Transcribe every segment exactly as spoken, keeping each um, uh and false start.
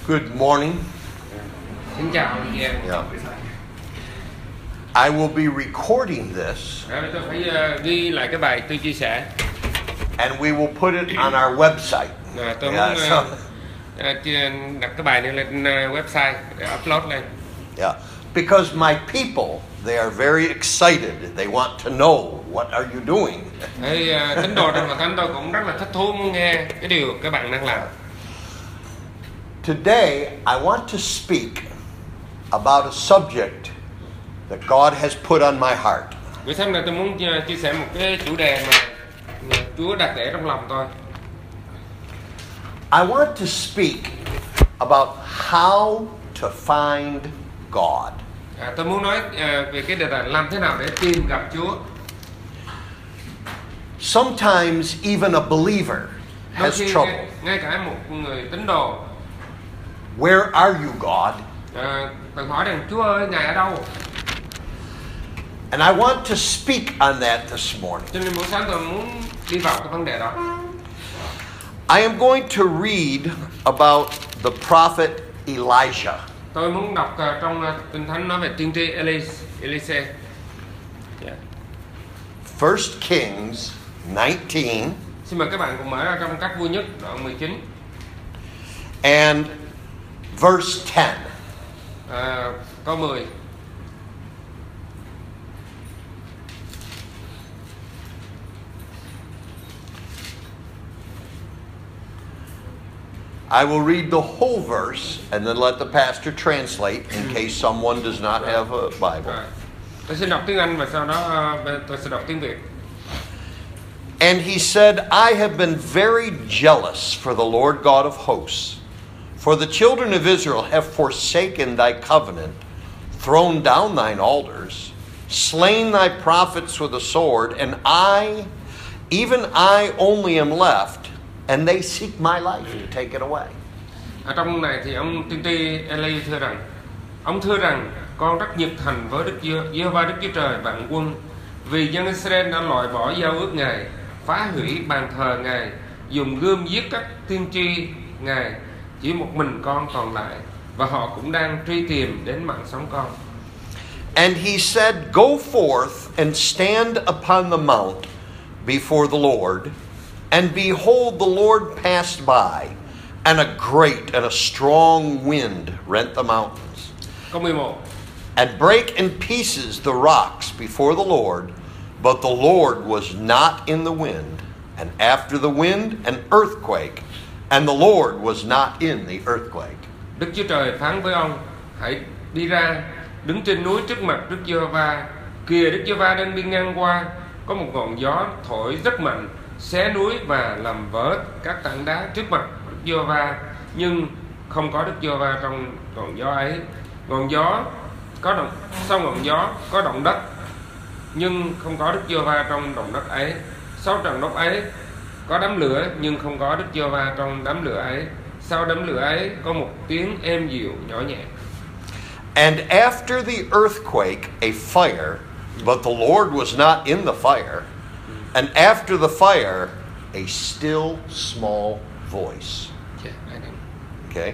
Good morning. Xin chào anh chị em. Yeah. I will be recording this À, tôi phải uh, ghi lại cái bài tôi chia sẻ. and we will put it on our website. À, tôi Yeah, muốn uh, so- uh, chia- đặt cái bài này lên uh, website để upload lên. Yeah. Because my people, they are very excited. They want to know what are you doing. Thì uh, tín đồ trong hội thánh tôi cũng rất là thích thú muốn nghe cái điều các bạn đang làm. Today, I want to speak about a subject that God has put on my heart. Buổi sáng nay tôi muốn uh, chia sẻ một cái chủ đề mà uh, Chúa đặt để trong lòng tôi. I want to speak about how to find God. À, tôi muốn nói uh, về cái đề tài làm thế nào để tìm gặp Chúa. Sometimes even a believer Đôi has khi trouble. ngay, ngay cả một người tín đồ Where are you, God? uh, tự hỏi rằng Chúa ơi, Ngài ở đâu? And I want to speak on that this morning. Cho nên buổi sáng tôi muốn đi vào cái vấn đề đó. I am going to read about the prophet Elijah. Tôi muốn đọc uh, trong uh, Kinh Thánh nói về tiên tri Elise. Elise. Yeah. First Kings nineteen Xin mời các bạn cùng mở ra trong các vua nhất đoạn mười chín. and verse ten. À, câu mười. I will read the whole verse and then let the pastor translate in case someone does not have a Bible. Rồi. Tôi xin đọc tiếng Anh và sau đó uh, tôi sẽ đọc tiếng Việt. And he said, I have been very jealous for the Lord God of hosts, for the children of Israel have forsaken thy covenant, thrown down thine altars, slain thy prophets with a sword, and I, even I only am left, and they seek my life to take it away. Ở trong này thì ông tiên tri Eli thưa rằng, ông thưa rằng con rất nhiệt thành với Đức Giê-hô-va Đức Chúa Trời vạn quân, vì dân Israel đã loại bỏ giao ước Ngài, phá hủy bàn thờ Ngài, dùng gươm giết các tiên tri Ngài, chỉ một mình con còn lại, và họ cũng đang truy tìm đến mạng sống con. And he said, Go forth and stand upon the mount before the Lord, and behold, the Lord passed by, and a great and a strong wind rent the mountains, Câu mười một. and break in pieces the rocks before the Lord, but the Lord was not in the wind, and after the wind an earthquake, and the Lord was not in the earthquake. Đức Chúa Trời phán với ông, hãy đi ra, đứng trên núi trước mặt Đức Giê-hô-va. Kìa, Đức Giê-hô-va đang đi ngang qua, có một ngọn gió thổi rất mạnh, xé núi và làm vỡ các tảng đá trước mặt Đức Giê-hô-va, nhưng không có Đức Giê-hô-va trong ngọn gió ấy. Ngọn gió có động, sau ngọn gió có động đất, nhưng không có Đức Giê-hô-va trong động đất ấy. Sau trận đất ấy có đám lửa, nhưng không có Đức Giê-hô-va trong đám lửa ấy. Sau đám lửa ấy có một tiếng êm dịu nhỏ nhẹ. And after the earthquake, a fire, but the Lord was not in the fire. And after the fire, a still small voice. Okay?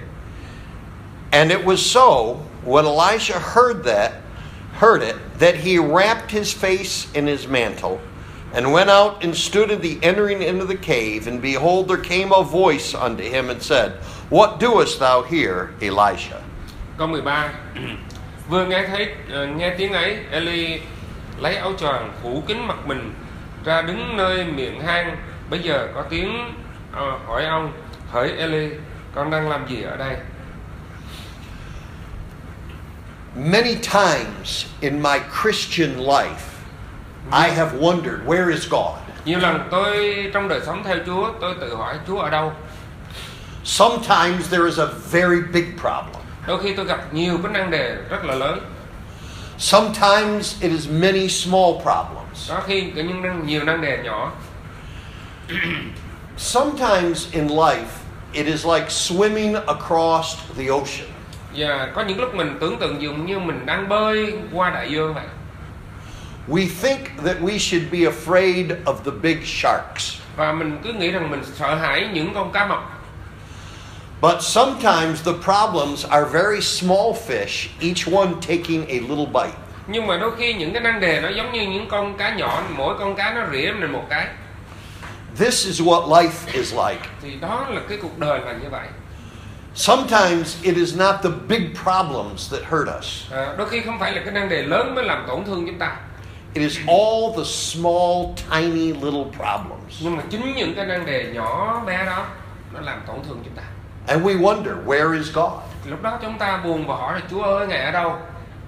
And it was so, when Elisha heard that, heard it, that he wrapped his face in his mantle, and went out and stood at the entering into the cave, and behold, there came a voice unto him and said, What doest thou here, Elisha? Câu mười ba. Vừa nghe thấy uh, nghe tiếng ấy, Eli lấy áo choàng phủ kín mặt mình ra đứng nơi miệng hang. Bây giờ có tiếng uh, hỏi ông, hỡi Eli, con đang làm gì ở đây? Many times in my Christian life, I have wondered, where is God? Nhiều lần tôi trong đời sống theo Chúa, tôi tự hỏi Chúa ở đâu. Sometimes there is a very big problem. Đôi khi tôi gặp nhiều cái nan đề rất là lớn. Sometimes it is many small problems. Có khi có những nhiều nan đề nhỏ. Sometimes in life, it is like swimming across the ocean. Và có những lúc mình tưởng tượng dường như mình đang bơi qua đại dương vậy. We think that we should be afraid of the big sharks. Và mình cứ nghĩ rằng mình sợ hãi những con cá mập. But sometimes the problems are very small fish, each one taking a little bite. Nhưng mà đôi khi những cái nan đề nó giống như những con cá nhỏ, mỗi con cá nó rỉa mình một cái. This is what life is like. Thì đó là cái cuộc đời là như vậy. Sometimes it is not the big problems that hurt us. À, đôi khi không phải là cái nan đề lớn mới làm tổn thương chúng ta. It is all the small, tiny little problems. Nhưng mà chính những cái nan đề nhỏ bé đó nó làm tổn thương chúng ta. And we wonder, where is God? Lúc đó chúng ta buồn và hỏi là Chúa ơi, Ngài ở đâu?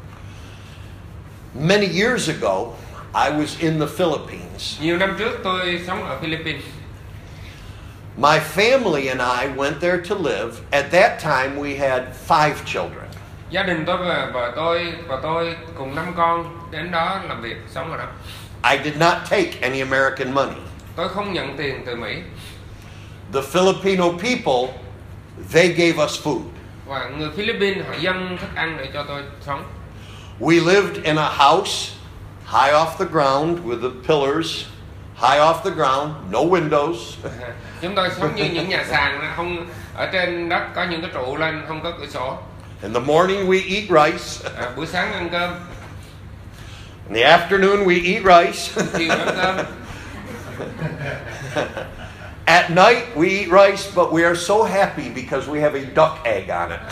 Many years ago, I was in the Philippines. Nhiều năm trước tôi sống ở Philippines. My family and I went there to live. At that time, we had five children. Gia đình tôi và vợ tôi và tôi cùng năm con đến đó làm việc, sống ở đó. I did not take any American money. Tôi không nhận tiền từ Mỹ. The Filipino people, they gave us food. Và người Philippines họ dâng thức ăn để cho tôi sống. We lived in a house high off the ground with the pillars high off the ground, no windows. Chúng tôi sống như những nhà sàn, không ở trên đất có những cái trụ lên, không có cửa sổ. In the morning we eat rice. À, buổi sáng ăn cơm. In the afternoon we eat rice. Chiều ăn cơm. At night we eat rice, but we are so happy because we have a duck egg on it.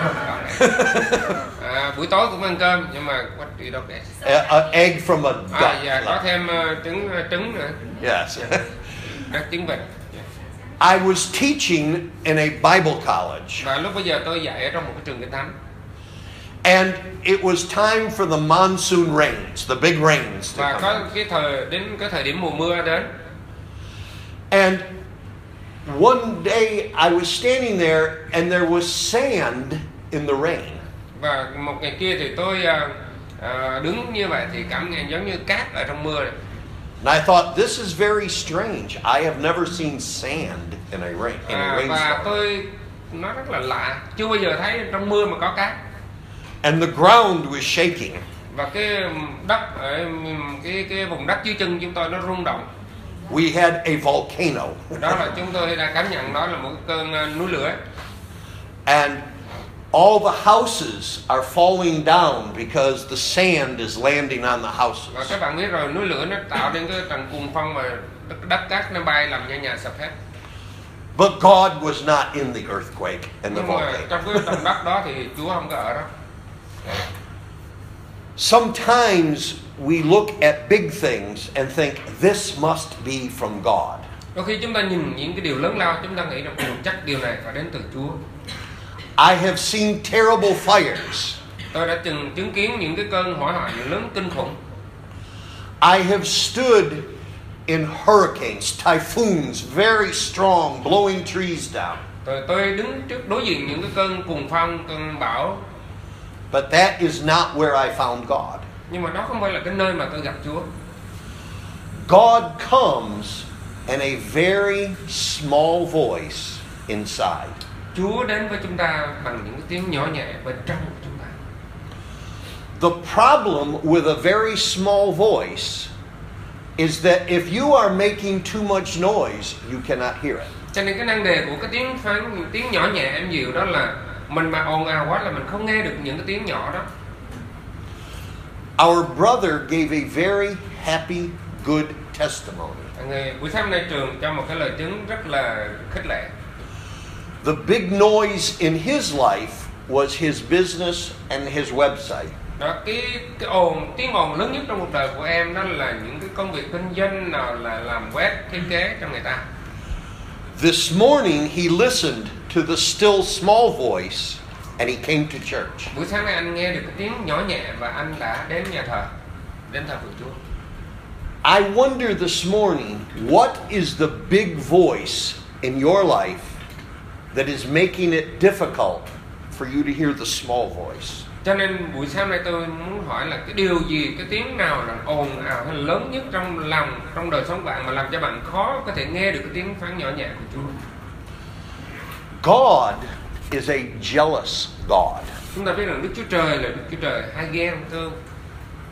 À, buổi tối cũng ăn cơm, nhưng mà what do you duck egg? An egg from a duck. À, dạ, có thêm uh, trứng uh, trứng nữa. Yes. Đất trứng vịt. I was teaching in a Bible college. Và lúc bây giờ tôi dạy ở trong một cái trường kinh thánh. And it was time for the monsoon rains, the big rains to Và come. có cái thời đến cái thời điểm mùa mưa đến. And one day I was standing there and there was sand in the rain. Và một ngày kia thì tôi uh, uh, đứng như vậy thì cảm nhận giống như cát ở trong mưa này. And I thought, this is very strange. I have never seen sand in a rain in a À, và rainstorm. tôi nó rất là lạ, chưa bao giờ thấy trong mưa mà có cát. And the ground was shaking. Và cái đất ở cái cái vùng đất dưới chân chúng tôi nó rung động. We had a volcano. Đó là chúng tôi đã cảm nhận đó là một cơn uh, núi lửa. And all the houses are falling down because the sand is landing on the Và houses. các bạn biết rồi, núi lửa nó tạo nên cái tầng cuồng phong mà đất, đất cát nó bay làm cho nhà sập hết. But God was not in the earthquake and the Nhưng mà volcano. trong cái tầng đất đó thì Chúa không có ở đó. Sometimes we look at big things and think this must be from God. Đôi khi chúng ta nhìn những cái điều lớn lao, chúng ta nghĩ rằng chắc điều này phải đến từ Chúa. I have seen terrible fires. Tôi đã từng chứng kiến những cái cơn hỏa hoạn lớn kinh khủng. I have stood in hurricanes, typhoons, very strong, blowing trees down. Tôi, tôi đứng trước đối diện những cái cơn cuồng phong, cơn bão. But that is not where I found God. Nhưng mà đó không phải là cái nơi mà tôi gặp Chúa. God comes in a very small voice inside. Chúa đến với chúng ta bằng những cái tiếng nhỏ nhẹ bên trong của chúng ta. The problem with a very small voice is that if you are making too much noise, you cannot hear it. Cho nên cái nan đề của cái tiếng phán, tiếng nhỏ nhẹ em dịu đó là mình mà ồn ào quá là mình không nghe được những cái tiếng nhỏ đó. Our brother gave a very happy, good testimony. Người buổi sáng nay trường cho một cái lời chứng rất là khích lệ. The big noise in his life was his business and his website. Đó, cái cái ồn tiếng ồn lớn nhất trong cuộc đời của em đó là những cái công việc kinh doanh nào là làm web thiết kế cho người ta. This morning he listened to the still small voice and he came to church. Buổi sáng nay anh nghe được cái tiếng nhỏ nhẹ và anh đã đến nhà thờ, đến thờ của Chúa. I wonder this morning, what is the big voice in your life that is making it difficult for you to hear the small voice? Cho nên buổi sáng nay tôi muốn hỏi là cái điều gì, cái tiếng nào là ồn ào hay lớn nhất trong lòng, trong đời sống bạn mà làm cho bạn khó có thể nghe được cái tiếng phán nhỏ nhẹ của Chúa. God is a jealous God. Chúng ta biết rằng Đức Chúa Trời là Đức Chúa Trời hay ghen thương.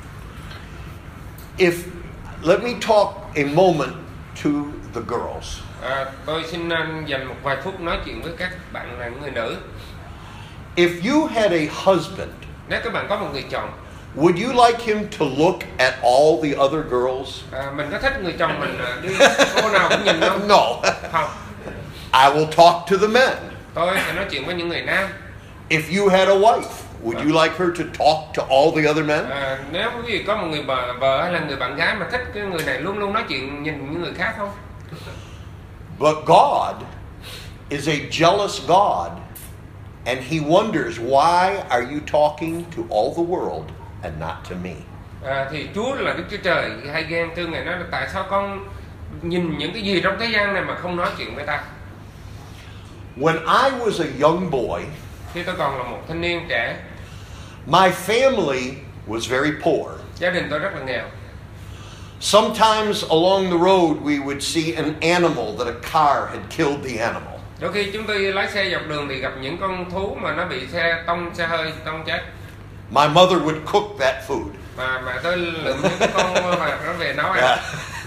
If let me talk a moment to the girls. À, tôi xin uh, dành một vài phút nói chuyện với các bạn là người nữ. If you had a husband, Nếu các bạn có một người chồng, would you like him to look at all the other girls? à, mình có thích người chồng mình uh, đi cô nào cũng nhìn không? No. Không. I will talk to the men. Tôi sẽ nói chuyện với những người nam. If you had a wife, would you like her to talk to all the other men? À, nếu quý vị có một người vợ, vợ hay là người bạn gái mà thích cái người này luôn luôn nói chuyện nhìn những người khác không? But God is a jealous God, and He wonders, why are you talking to all the world and not to me? À, thì Chúa là Đức Chúa Trời hay ghen tương, Ngài nói là tại sao con nhìn những cái gì trong thế gian này mà không nói chuyện với ta? When I was a young boy, Khi tôi còn là một thanh niên trẻ, my family was very poor. gia đình tôi rất là nghèo. Sometimes along the road we would see an animal that a car had killed the animal. Đôi khi chúng tôi lái xe dọc đường thì gặp những con thú mà nó bị xe tông, xe hơi tông chết. My mother would cook that food. Và mẹ tôi lượm những cái con mà nó về nấu ăn. Yeah.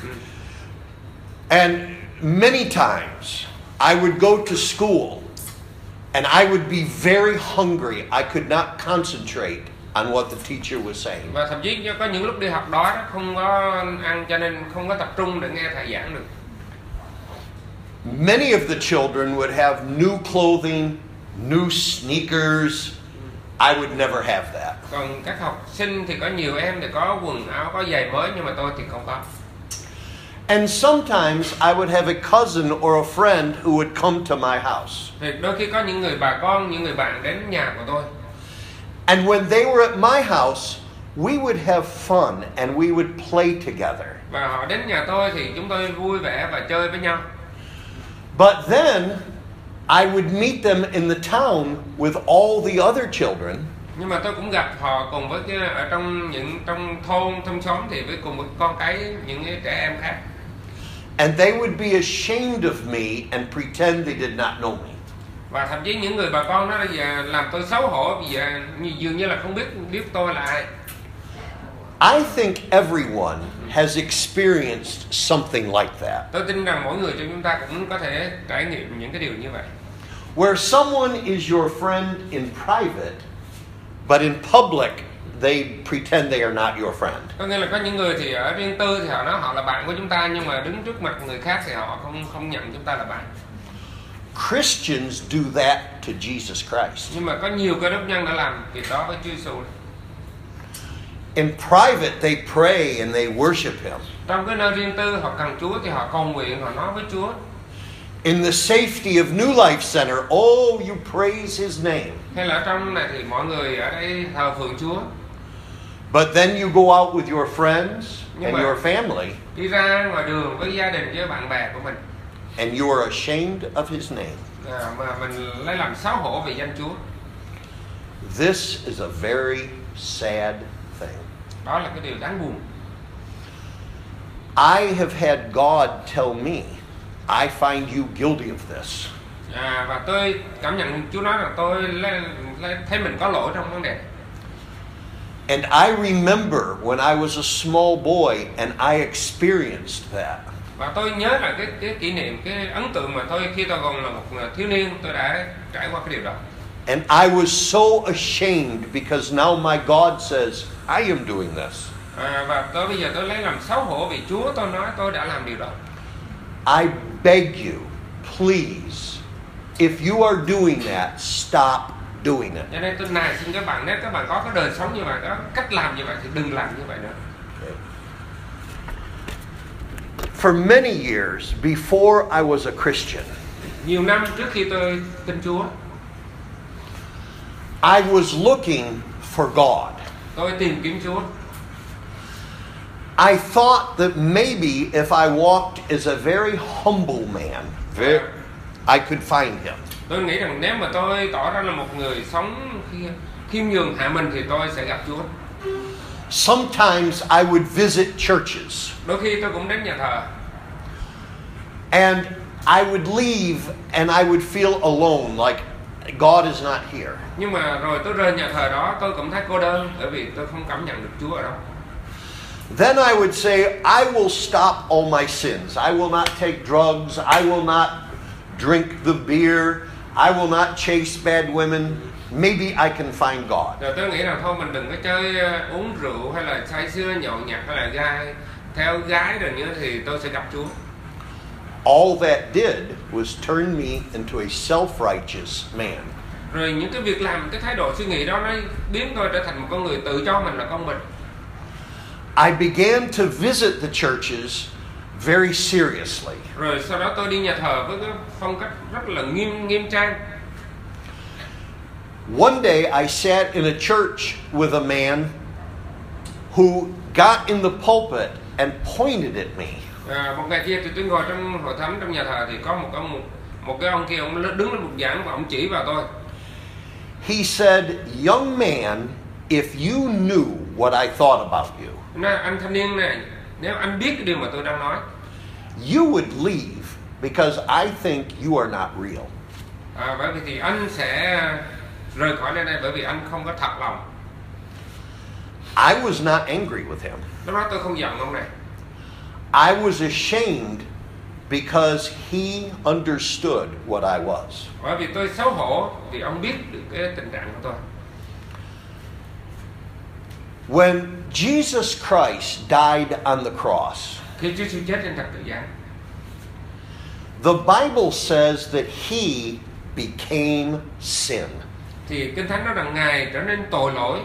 And many times I would go to school and I would be very hungry. I could not concentrate on what the teacher was saying. Và thậm chí có những lúc đi học đó không có ăn cho nên không có tập trung để nghe thầy giảng được. Many of the children would have new clothing, new sneakers. I would never have that. Còn các học sinh thì có nhiều em thì có quần áo, có giày mới, nhưng mà tôi thì không có. And sometimes I would have a cousin or a friend who would come to my house. Thì đôi khi có những người bà con, những người bạn đến nhà của tôi. And when they were at my house, we would have fun and we would play together. Và họ đến nhà tôi thì chúng tôi vui vẻ và chơi với nhau. But then I would meet them in the town with all the other children. Nhưng mà tôi cũng gặp họ cùng với cái ở trong những trong thôn, trong xóm thì với cùng với con cái những cái trẻ em khác. And they would be ashamed of me and pretend they did not know me. Và thậm chí những người bà con đó là làm tôi xấu hổ vì dường như là không biết biết tôi là ai. I think everyone has experienced something like that. Tôi tin rằng mỗi người trong chúng ta cũng có thể trải nghiệm những cái điều như vậy. Where someone is your friend in private, but in public they pretend they are not your friend. Có nghĩa là có những người thì ở riêng tư thì họ nói họ là bạn của chúng ta, nhưng mà đứng trước mặt người khác thì họ không không nhận chúng ta là bạn. Christians do that to Jesus Christ. Nhưng mà có nhiều cơ đốc nhân đã làm việc đó với Chúa Giêsu. In private they pray and they worship Him. Trong cái nơi riêng tư họ cần Chúa thì họ cầu nguyện, họ nói với Chúa. In the safety of New Life Center, oh, you praise His name. Hay là ở trong này thì mọi người ở đây thờ phượng Chúa. But then you go out with your friends Nhưng and mà- your family, Đi ra ngoài đường với gia đình, với bạn bè của mình, and you are ashamed of His name. à, mà mình lấy làm xấu hổ về danh Chúa. This is a very sad thing. Đó là cái điều đáng buồn. I have had God tell me, I find you guilty of this. À, và tôi cảm nhận Chúa nói là tôi lấy, lấy, thấy mình có lỗi trong vấn đề. And I remember when I was a small boy and I experienced that. Và tôi nhớ là cái cái kỷ niệm, cái ấn tượng mà tôi khi tôi còn là một thiếu niên tôi đã trải qua cái điều đó. And I was so ashamed because now my God says, I am doing this. À, và tôi bây giờ tôi lấy làm xấu hổ vì Chúa tôi nói tôi đã làm điều đó. I beg you, please, if you are doing that, stop doing it. Cho nên tôi này xin các bạn, nếu các bạn có cái đời sống như vậy, có cách làm như vậy thì đừng làm như vậy nữa. Okay. For many years before I was a Christian, Nhiều năm trước khi tôi tin Chúa, I was looking for God. tôi tìm kiếm Chúa. I thought that maybe if I walked as a very humble man, very, I could find Him. Tôi nghĩ rằng nếu mà tôi tỏ ra là một người sống khi- khiêm nhường hạ mình thì tôi sẽ gặp Chúa. Sometimes I would visit churches Đôi khi tôi cũng đến nhà thờ. and I would leave and I would feel alone, like God is not here. Nhưng mà rồi tôi rời nhà thờ đó tôi cũng thấy cô đơn, bởi vì tôi không cảm nhận được Chúa ở đó. then I would say, I will stop all my sins. I will not take drugs. I will not drink the beer. I will not chase bad women. Maybe I can find God. Rồi tôi nghĩ là thôi mình đừng có chơi uh, uống rượu hay là say sưa nhậu nhẹt hay là gai theo gái rồi nữa thì tôi sẽ gặp Chúa. All that did was turn me into a self-righteous man. Rồi những cái việc làm, cái thái độ suy nghĩ đó nó biến tôi trở thành một con người tự cho mình là công bình. I began to visit the churches very seriously. Rồi sau đó tôi đi nhà thờ với cái phong cách rất là nghiêm nghiêm trang. One day I sat in a church with a man who got in the pulpit and pointed at me. À, một ngày kia thì tôi ngồi trong hội thánh trong nhà thờ thì có một ông một, một cái ông kia ông đứng lên bục giảng và ông chỉ vào tôi. He said, "Young man, if you knew what I thought about you, Nói, anh thanh niên này, nếu anh biết cái điều mà tôi đang nói, you would leave because I think you are not real." à, bởi vì thì anh sẽ rời khỏi nơi này bởi vì anh không có thật lòng. I was not angry with him. Lúc đó tôi không giận ông này. I was ashamed because he understood what I was. Bởi vì tôi xấu hổ vì ông biết được cái tình trạng của tôi. When Jesus Christ died on the cross, Khi Chúa Giêsu chết trên thập tự giá, the Bible says that he became sin. thì Kinh Thánh nói rằng Ngài trở nên tội lỗi.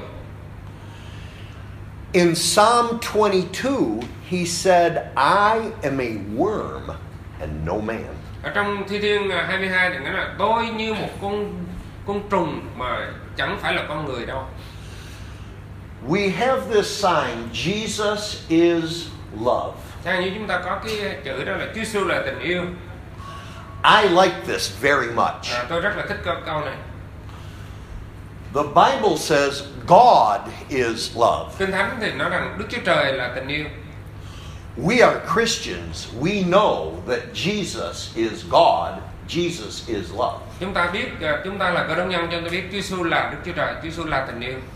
In Psalm twenty-two, he said, I am a worm and no man. Ở trong Thi Thiên hai mươi hai thì nói là tôi như một con con trùng mà chẳng phải là con người đâu. We have this sign, Jesus is love. Theo như chúng ta có cái chữ đó là Chúa Giêsu là tình yêu. I like this very much. À, tôi rất là thích câu, câu này. The Bible says God is love. Kinh Thánh thì nói rằng Đức Chúa Trời là tình yêu. We are Christians. We know that Jesus is God. Jesus is love. Chúng ta biết, chúng ta là Cơ Đốc nhân cho tôi biết Chúa Giêsu là Đức Chúa Trời, Chúa Giêsu là tình yêu.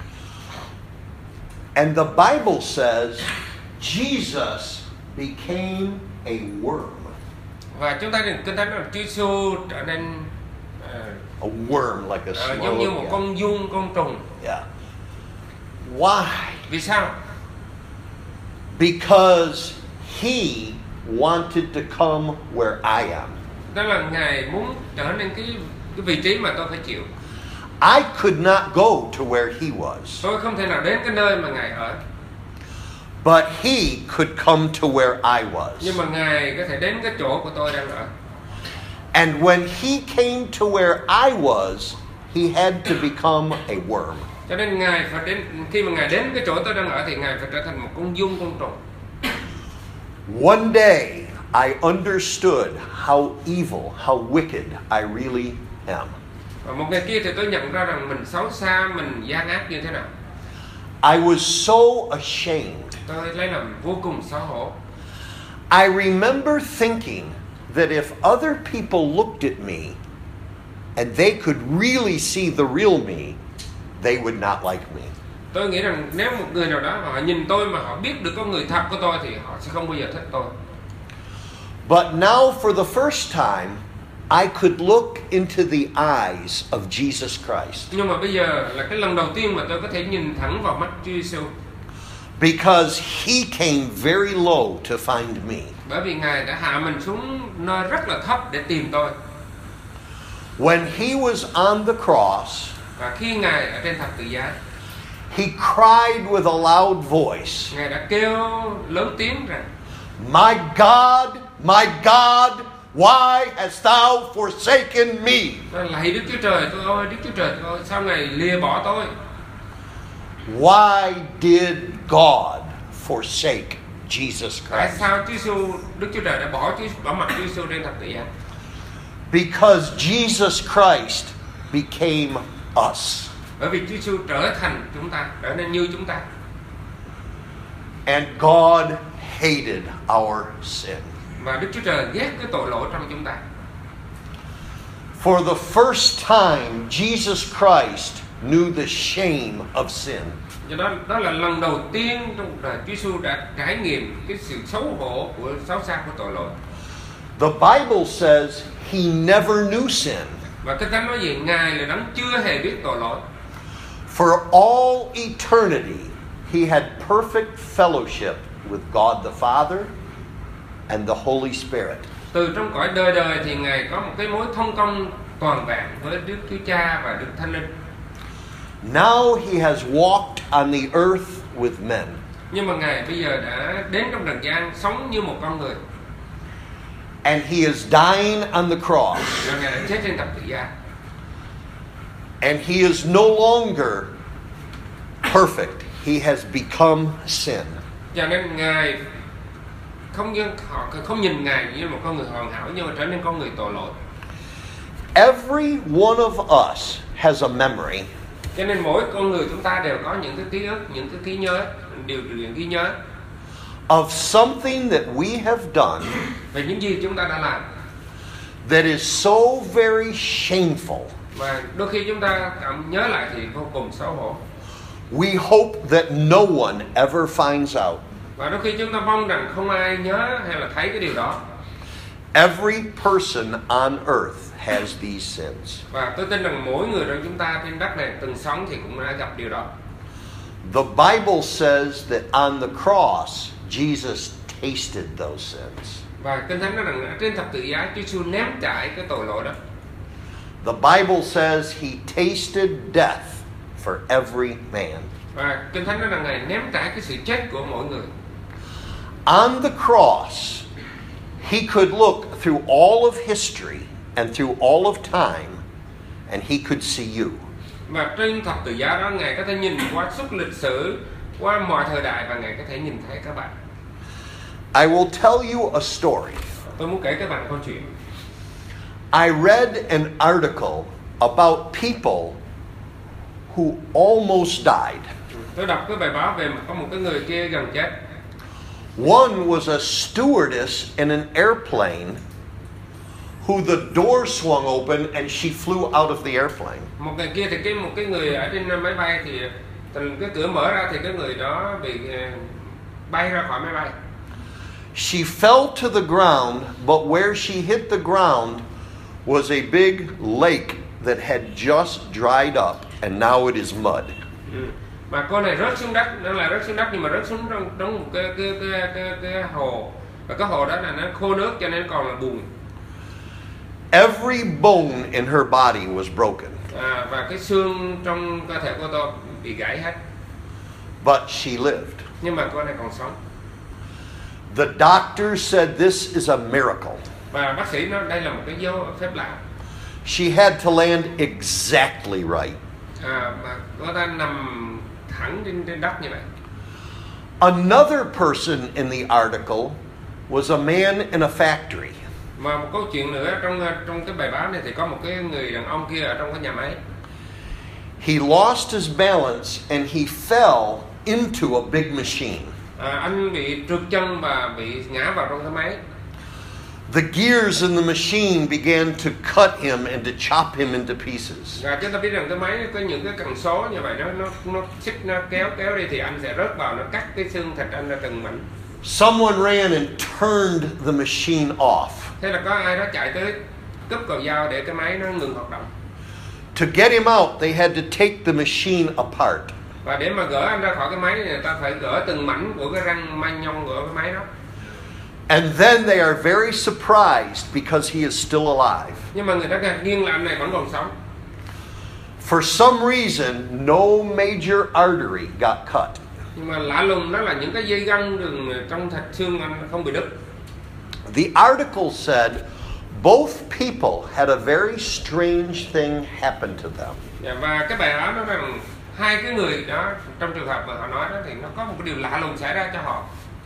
And the Bible says Jesus became a worm. Và chúng ta thì Kinh Thánh nói là Chúa Giêsu trở nên uh, A worm like a uh, small. giống như một yeah. con giun, con trùng. Yeah. Why? Vì sao? Because he wanted to come where I am. Đó là Ngài muốn trở nên cái cái vị trí mà tôi phải chịu. I could not go to where he was, Tôi không thể nào đến cái nơi mà Ngài ở. but he could come to where I Nhưng was. mà Ngài có thể đến cái chỗ của tôi đang ở. And when he came to where I was, he had to become a worm. Cho nên Ngài phải đến, khi mà Ngài đến cái chỗ tôi đang ở thì Ngài phải trở thành một con giun, con trùng. One day, I understood how evil, how wicked I really am. Và một ngày kia thì tôi nhận ra rằng mình xấu xa, mình gian ác như thế nào. I was so ashamed. Tôi lấy làm vô cùng xấu hổ. I remember thinking that if other people looked at me and they could really see the real me, they would not like me. Tôi nghĩ rằng nếu một người nào đó họ nhìn tôi mà họ biết được con người thật của tôi thì họ sẽ không bao giờ thích tôi. But now for the first time, I could look into the eyes of Jesus Christ. Nhưng mà bây giờ là cái lần đầu tiên mà tôi có thể nhìn thẳng vào mắt Chúa Giêsu. Because he came very low to find me. Bởi vì Ngài đã hạ mình xuống nơi rất là thấp để tìm tôi. When he was on the cross, Và khi Ngài ở trên thập tự giá, he cried with a loud voice, Ngài đã kêu lớn tiếng rằng: My God, my God, why hast thou forsaken me? lạy Đức Chúa Trời tôi ơi, Đức Chúa Trời tôi ơi, sao Ngài lìa bỏ tôi? Why did God forsake Jesus Tại Christ? sao Chúa Giêsu, Đức Chúa Trời đã bỏ Chúa bỏ mặt Chúa Giêsu trên thập tự giá? Because Jesus Christ became us. Bởi vì Chúa Giêsu trở thành chúng ta, trở nên như chúng ta. And God hated our sin. Và Đức Chúa Trời ghét cái tội lỗi trong chúng ta. For the first time, Jesus Christ knew the shame of sin. Do đó đó là lần đầu tiên trong cuộc đời Chúa Giêsu đã trải nghiệm cái sự xấu hổ của xấu xa của tội lỗi. The Bible says he never knew sin. Và Kinh Thánh nói gì? Ngài là đấng chưa hề biết tội lỗi. For all eternity, he had perfect fellowship with God the Father and the Holy Spirit. Từ trong cõi đời đời thì Ngài có một cái mối thông công toàn vẹn với Đức Chúa Cha và Đức Thánh Linh. Now he has walked on the earth with men. Nhưng mà Ngài bây giờ đã đến trong trần gian sống như một con người. And he is dying on the cross. Và Ngài đã chết trên thập tự giá. And he is no longer perfect. He has become sin. Cho nên Ngài không như họ không nhìn Ngài như một con người hoàn hảo, nhưng mà trở nên con người tội lỗi. Every one of us has a memory. Cho nên mỗi con người chúng ta đều có những cái ký ức, những cái trí nhớ, điều điều ghi nhớ Of something that we have done về những gì chúng ta đã làm. That is so very shameful. Và đôi khi chúng ta cảm nhớ lại thì vô cùng xấu hổ. We hope that no one ever finds out. Và đôi khi chúng ta mong rằng không ai nhớ hay là thấy cái điều đó. Every person on earth has these sins. Và tôi tin rằng mỗi người trong chúng ta trên đất này từng sống thì cũng đã gặp điều đó. The Bible says that on the cross, Jesus tasted those sins. Và Kinh Thánh nói rằng trên thập tự giá Chúa Giêsu nếm trải cái tội lỗi đó. The Bible says he tasted death for every man. Và Kinh Thánh nói rằng Ngài nếm trải cái sự chết của mỗi người. On the cross, he could look through all of history and through all of time, and he could see you. Và trên thập tự giá đó Ngài có thể nhìn qua suốt lịch sử, qua mọi thời đại, và Ngài có thể nhìn thấy các bạn. I will tell you a story. Tôi muốn kể các bạn câu chuyện. I read an article about people who almost died. Tôi đọc cái bài báo về có một cái người kia gần chết. One was a stewardess in an airplane who the door swung open and she flew out of the airplane. Một người kia thì cái một cái người ở trên máy bay thì từ cái cửa mở ra thì cái người đó bị bay ra khỏi máy bay. She fell to the ground, but where she hit the ground was a big lake that had just dried up and now it is mud. Ừ. Mà cô này rớt xuống đất, nó là rớt xuống đất nhưng mà rớt xuống trong trong một cái cái cái cái, cái hồ, và cái hồ đó là nó khô nước cho nên còn là bùn. Every bone in her body was broken. À, và cái xương trong cơ thể của tôi bị gãy hết. But she lived. Nhưng mà cô này còn sống. The doctor said this is a miracle. Và bác sĩ nói đây là một cái dấu phép lạ. She had to land exactly right. À, mà cô ta nằm thẳng trên trên đất như vậy. Another person in the article was a man in a factory. Mà một câu chuyện nữa trong trong cái bài báo này thì có một cái người đàn ông kia ở trong cái nhà máy. He lost his balance and he fell into a big machine. À, anh bị trượt chân và bị ngã vào trong cái máy. The gears in the machine began to cut him and to chop him into pieces. Và chúng ta biết rằng cái máy có những cái cần số như vậy, nó nó nó xích, nó kéo kéo đi thì anh sẽ rớt vào, nó cắt cái xương thịt anh ra từng mảnh. Someone ran and turned the machine off. Thế là có ai đó chạy tới cướp cầu dao để cái máy nó ngừng hoạt động. To get him out, they had to take the machine apart. Và để mà gỡ anh ra khỏi cái máy này, người ta phải gỡ từng mảnh của cái răng manh nhông của cái máy đó. And then they are very surprised because he is still alive. Nhưng mà người ta ngạc nhiên là anh này vẫn còn sống. For some reason, no major artery got cut. Nhưng mà lạ lùng đó là những cái dây gân đường trong thịt xương anh không bị đứt. The article said both people had a very strange thing happen to them. Và cái bài báo nói rằng hai cái người đó trong trường hợp mà họ nói đó thì nó có một cái điều lạ lùng xảy ra cho họ.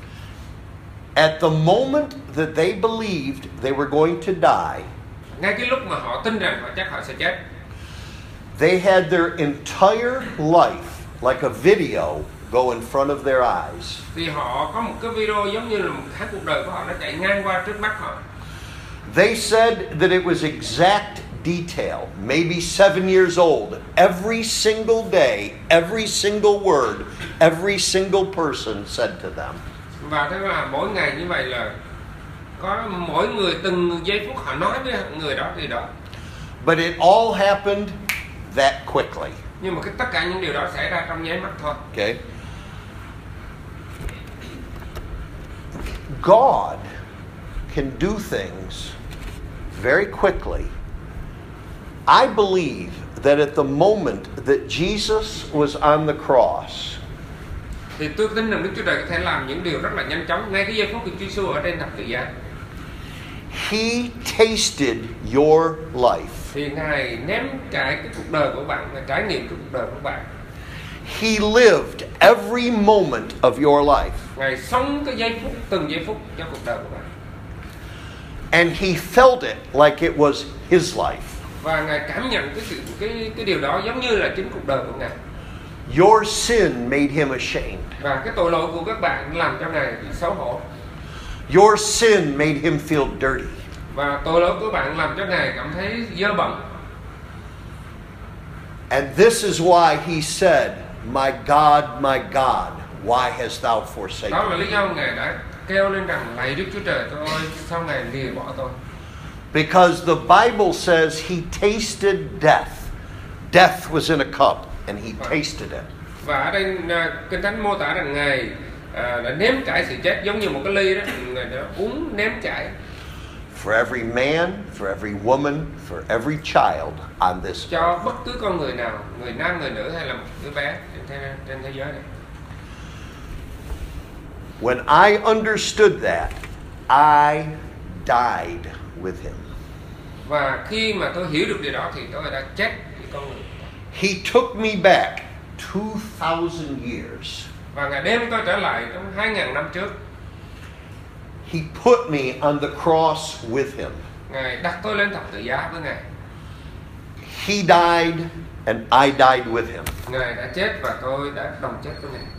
At the moment that they believed they were going to die, ngay cái lúc mà họ tin rằng họ chắc họ sẽ chết, they had their entire life like a video go in front of their eyes. Thì họ có một cái video giống như là một tháng cuộc đời của họ nó chạy ngang qua trước mắt họ. They said that it was exact detail, maybe seven years old, every single day, every single word, every single person said to them. Và thế là mỗi ngày như vậy là có mỗi người từng giây phút họ nói với người đó thì đó. But it all happened that quickly. Nhưng mà cái, tất cả những điều đó xảy ra trong nháy mắt thôi. Okay. God can do things very quickly. I believe that at the moment that Jesus was on the cross, thì tôi tin rằng Đức Chúa Trời có thể làm những điều rất là nhanh chóng ngay cái giây phút của Chúa Giêsu ở trên thập tự giá. He tasted your life. Thì Ngài nếm trải cái cuộc đời của bạn, Ngài trải nghiệm cái cuộc đời của bạn. He lived every moment of your life. Ngài sống cái giây phút, từng giây phút cho cuộc đời của bạn. And he felt it like it was his life. Và Ngài cảm nhận cái sự cái cái điều đó giống như là chính cuộc đời của Ngài. Your sin made him ashamed. Và cái tội lỗi của các bạn làm cho Ngài bị xấu hổ. Your sin made him feel dirty. Và tội lỗi của bạn làm cho Ngài cảm thấy dơ bẩn. And this is why he said, "My God, my God, why hast thou forsaken Đó là lý me?" do Ngài đã kêu lên rằng lạy Đức Chúa Trời tôi ơi, sao Ngài lìa bỏ tôi? Because the Bible says he tasted death. Death was in a cup and he tasted it. Và ở đây Kinh Thánh mô tả rằng Ngài à, đã nếm trải sự chết giống như một cái ly đó, Ngài đã uống nếm trải. For every man, for every woman, for every child on this Cho earth. bất cứ con người nào, người nam, người nữ hay là một đứa bé trên thế, trên thế giới này. When I understood that, I died with him. Và khi mà tôi hiểu được điều đó thì tôi đã chết với con người. He took me back two thousand years. Và Ngài đem tôi trở lại trong hai ngàn năm trước. He put me on the cross with him. Ngài đặt tôi lên thập tự giá với Ngài. He died and I died with him. Ngài đã chết và tôi đã đồng chết với Ngài.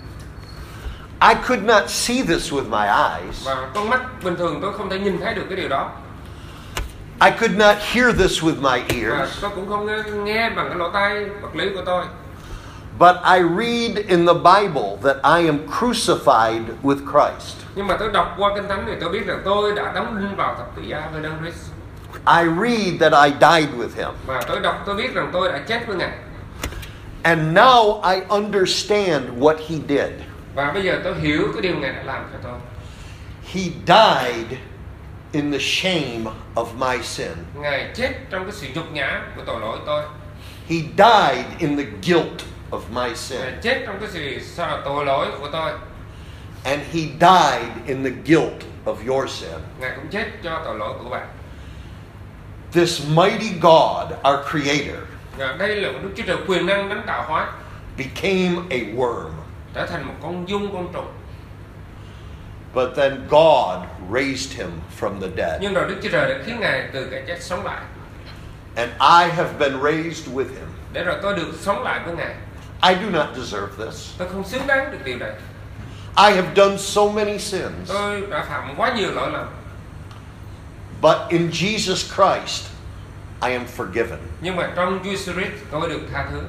I could not see this with my eyes. Và con mắt bình thường tôi không thể nhìn thấy được cái điều đó. I could not hear this with my Và ears. tôi cũng không nghe, nghe bằng cái lỗ tai vật lý của tôi. But I read in the Bible that I am crucified with Christ. Nhưng mà tôi đọc qua Kinh Thánh thì tôi biết rằng tôi đã đóng đinh vào thập tự giá với Đấng Christ. I read that I died with him. Và tôi đọc tôi biết rằng tôi đã chết với Ngài. And now I understand what he did. Và bây giờ tôi hiểu cái điều Ngài đã làm cho tôi. He died in the shame of my sin. Ngài chết trong cái sự nhục nhã của tội lỗi tôi. He died in the guilt of my Ngài sin. chết trong cái sự sao tội lỗi của tôi. And he died in the guilt of your sin. Ngài cũng chết cho tội lỗi của bạn. This mighty God, our Creator, Và đây là một Đức Chúa Trời quyền năng đấng tạo hóa, became a worm. trở thành một con giun, con trùng. But then God raised him from the dead. Nhưng rồi Đức Chúa Trời đã khiến Ngài từ cái chết sống lại. And I have been raised with him. Để rồi tôi được sống lại với Ngài. I do not deserve this. Tôi không xứng đáng được điều này. I have done so many sins. Tôi đã phạm quá nhiều lỗi lầm. But in Jesus Christ, I am forgiven. Nhưng mà trong Chúa Giêsu Christ tôi được tha thứ.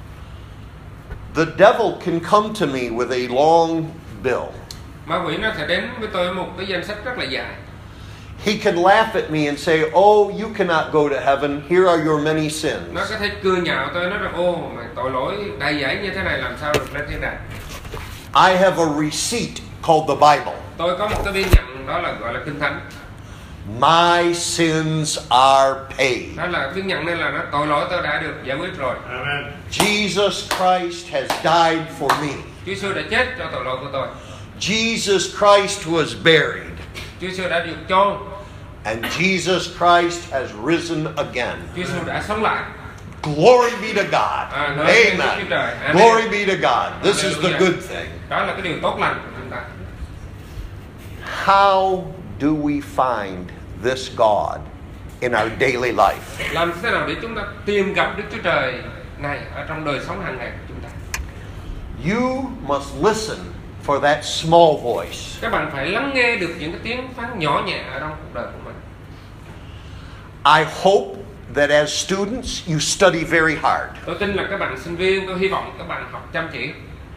The devil can come to me with a long bill. Ma quỷ nó sẽ đến với tôi một cái danh sách rất là dài. He can laugh at me and say, "Oh, you cannot go to heaven. Here are your many sins." Nó có thể cười nhạo tôi, nói rằng ô mà tội lỗi đầy dẫy như thế này làm sao được lên thiên đàng. I have a receipt called the Bible. Tôi có một cái biên nhận đó là gọi là Kinh Thánh. My sins are paid. Đó là biên nhận nên là nó tội lỗi tôi đã được giải quyết rồi. Amen. Jesus Christ has died for me. Chúa Giêsu đã chết cho tội lỗi của tôi. Jesus Christ was buried. Chúa Giêsu đã được chôn. And Jesus Christ has risen again. Chúa Giêsu đã sống lại. Glory be to God. À, nói lên Đức Chúa Amen. Trời. Amen. Glory be to God. This is the Hallelujah. good thing. Đó là cái điều tốt lành của chúng ta. How do we find this God in our daily life? Làm thế nào để chúng ta tìm gặp Đức Chúa Trời này ở trong đời sống hàng ngày của chúng ta? You must listen for that small voice. Các bạn phải lắng nghe được những cái tiếng phán nhỏ nhẹ ở trong cuộc đời của mình. I hope that as students you study very hard. Tôi tin là các bạn sinh viên, tôi hy vọng các bạn học chăm chỉ.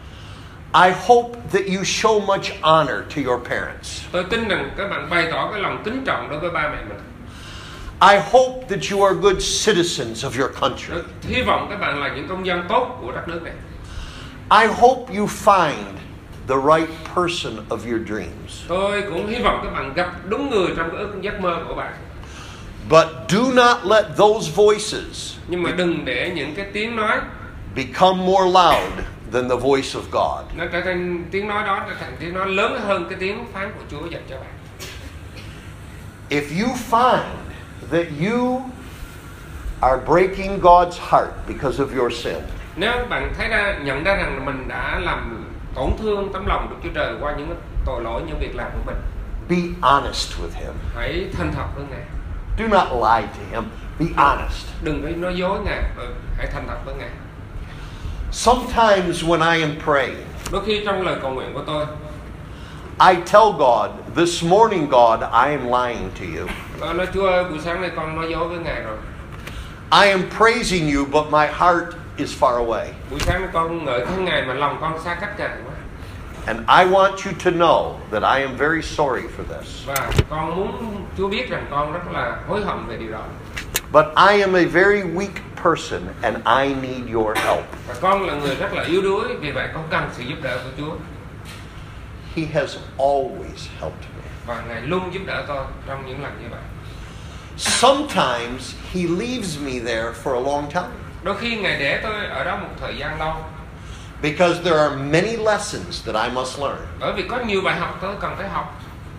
I hope that you show much honor to your parents. Tôi tin rằng các bạn bày tỏ cái lòng kính trọng đối với ba mẹ mình. I hope that you are good citizens of your country. Tôi hy vọng các bạn là những công dân tốt của đất nước này. I hope you find the right person of your dreams. Tôi cũng hy vọng các bạn gặp đúng người trong cái ước giấc mơ của bạn. But do not let those voices Nhưng mà đừng để những cái tiếng nói become more loud than the voice of God. nó trở thành tiếng nói đó trở thành tiếng nói lớn hơn cái tiếng phán của Chúa dành cho bạn. If you find that you are breaking God's heart because of your sin, Nếu bạn thấy ra nhận ra rằng mình đã làm tổn thương tấm lòng Đức Chúa Trời qua những tội lỗi, những việc làm của mình, be honest with Him. hãy thành thật với Ngài. Do not lie to Him. Be honest. Đừng có nói dối Ngài, hãy thành thật với Ngài. Sometimes when I am praying, Đôi khi trong lời cầu nguyện của tôi, I tell God, this morning, God, I am lying to you. tôi nói Chúa ơi, buổi sáng nay con nói dối với Ngài rồi. I am praising you, but my heart is far away. Buổi sáng nay con ngợi khen Ngài mà lòng con xa cách Ngài quá. And I want you to know that I am very sorry for this. Và con muốn Chúa biết rằng con rất là hối hận về điều đó. But I am a very weak person and I need your help. Và con là người rất là yếu đuối, vì vậy con cần sự giúp đỡ của Chúa. He has always helped me. Và Ngài luôn giúp đỡ tôi trong những lần như vậy. Sometimes He leaves me there for a long time Đôi khi Ngài để tôi ở đó một thời gian lâu, because there are many lessons that I must learn. bởi vì có nhiều bài học tôi cần phải học.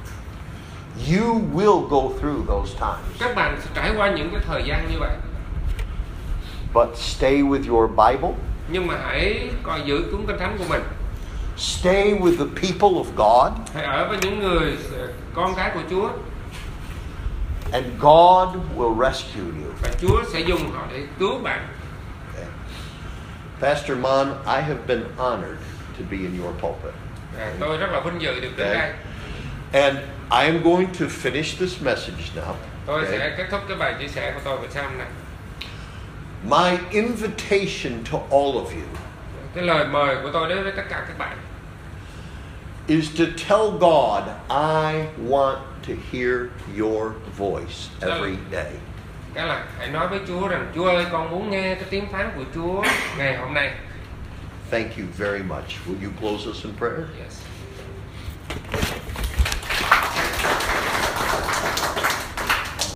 You will go through those times. Các bạn sẽ trải qua những cái thời gian như vậy, But stay with your Bible. nhưng mà hãy coi giữ cuốn Kinh Thánh của mình. Stay with the people of God. Hãy ở với những người con cái của Chúa, And God will rescue you. và Chúa sẽ dùng họ để cứu bạn. Okay. Pastor Mon, I have been honored to be in your pulpit. À, tôi rất là vinh dự được đến Okay. đây. And I am going to finish this message now. Tôi Okay. sẽ kết thúc cái bài chia sẻ của tôi về sau này. My invitation to all of you Cái lời mời của tôi đến với tất cả các bạn is to tell God, I want to hear your voice every day. cái là hãy nói với Chúa rằng Chúa ơi, con muốn nghe cái tiếng phán của Chúa ngày hôm nay. Thank you very much. Will you close us in prayer? Yes.